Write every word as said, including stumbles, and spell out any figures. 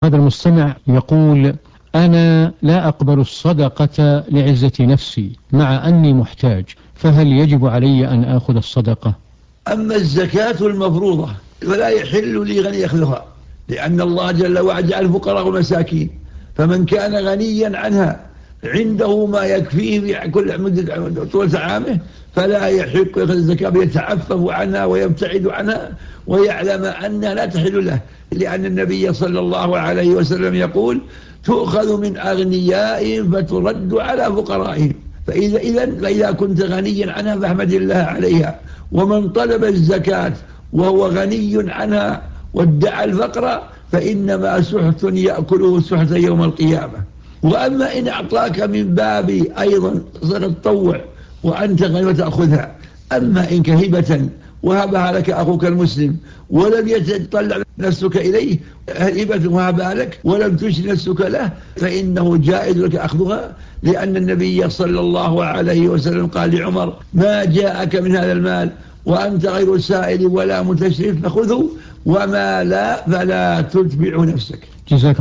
هذا المستمع يقول: أنا لا أقبل الصدقة لعزة نفسي مع أني محتاج، فهل يجب علي أن آخذ الصدقة؟ أما الزكاة المفروضة فلا يحل لي غني يأخذها، لأن الله جل وعلا جعل الفقراء والمساكين، فمن كان غنيا عنها عنده ما يكفيه في كل مدة طول عامه فلا يحق يأخذ الزكاة، يتعفف عنها ويبتعد عنها ويعلم أنها لا تحل له، لأن النبي صلى الله عليه وسلم يقول: تؤخذ من أغنيائهم فترد على فقرائهم. فإذا, إذن فإذا كنت غنيا عنها فاحمد الله عليها. ومن طلب الزكاة وهو غني عنها وادعى الفقر فإنما سحت يأكله سحت يوم القيامة. وأما إن أعطاك من باب أيضا تطوع وأنت غني وتأخذها، أما إن كهبة وهبها لك أخوك المسلم ولم يتطلع نفسك إليه، هبة وهبها لك ولم تشر نفسك له، فإنه جائز لك أخذها، لأن النبي صلى الله عليه وسلم قال لعمر: ما جاءك من هذا المال وأنت غير سائل ولا متشرف فخذه، وما لا فلا تتبع نفسك. جزاك